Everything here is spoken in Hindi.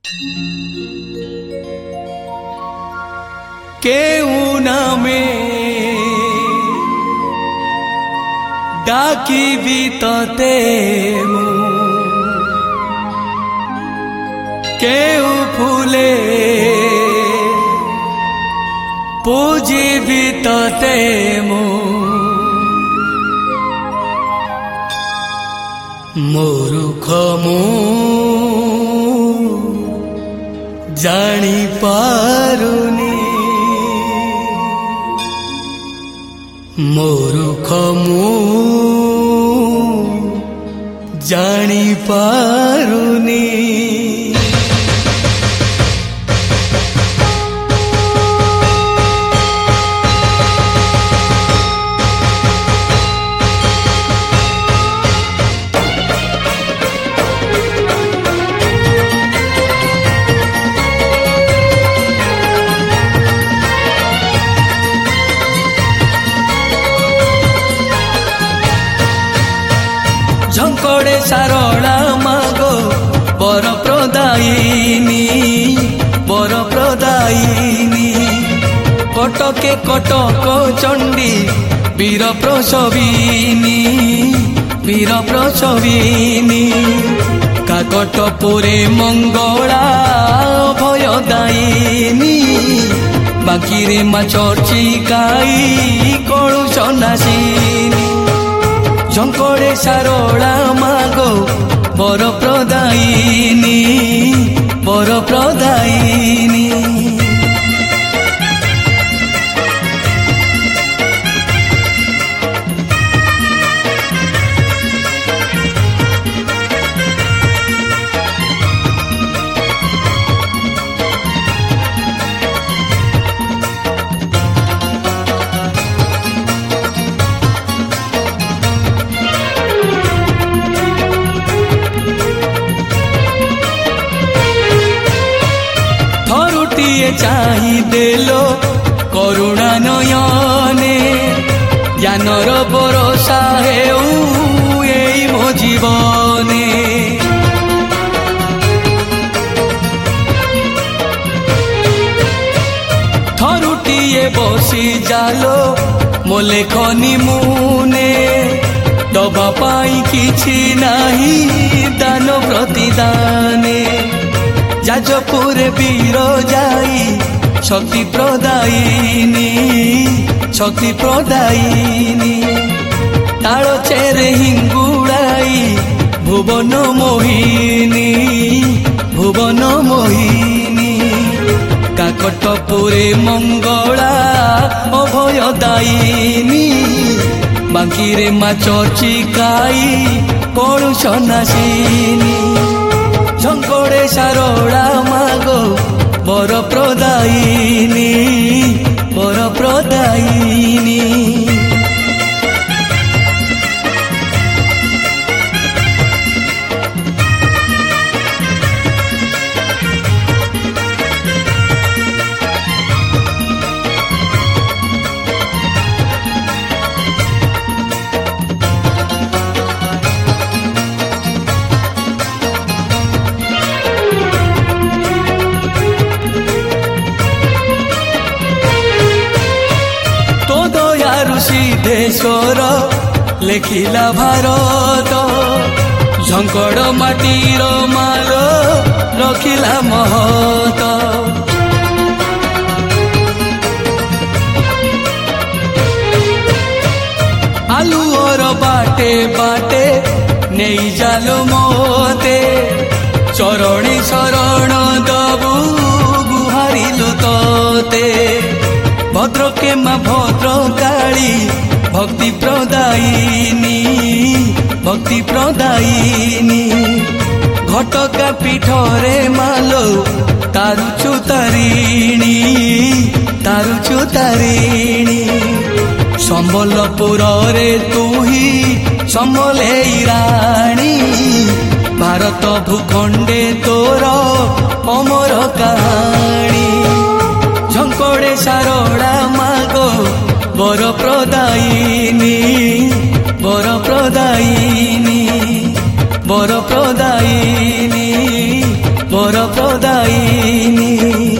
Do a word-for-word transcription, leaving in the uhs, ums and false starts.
केहू नामे डाकी भी तोते मु केहू फूले पूजी भी तोते मु मूर्ख मु जानी पारुनी मूर्ख मु जानी पारुनी झंकड़े सारला मागो बर प्रदायिनी बर प्रदायिनी कटके कटक चंडी वीर प्रसविनी वीर प्रसविनी काकटपुरे मंगला भयदायिनी बाकीरे मा चर्चिकाई कलु सन्यासिनी झंकड़े सारला मागो बर प्रदायिनी बर प्रदायिनी चाही देलो करुणा नयने ज्ञानर भरोसा हेउ एई मो जीवने थरुटिए बसी जालो मो लेखनी मुने दबा पाई किछि नाही दान प्रतिदाने जाजपुर वीर जाई शक्ति प्रदायिनी शक्ति प्रदायिनी ताल चेरे हिंगुड़ाई भुवन मोहिनी भुवन मोहिनी काकटपुरे मंगला अभयदायिनी बाकीरे मा चर्चिकाई कलु सन्यासिनी झंकड़े सारला मागो बर प्रदायिनी बर प्रदायिनी सिद्धेश्वर लेखिला भारत झंकड़ माटीर माल रखिला महत आलुअर बाटे बाटे नहीं जालो मोते चरणी शरण दबु गुहारिलु तोते भद्रके मा भद्रकाली भक्ति प्रदायिनी भक्ति प्रदायिनी घटका पीठरे मालो तारुचु तारिणी तारुचु तारिणी संबलपुर रे तू ही समलेई राणी भारत भूखंडे तोर अमर कहानी झंकड़े सारला मागो बर प्रदायिनी बर प्रदायिनी बर प्रदायिनी बर वर प्रदायिनी।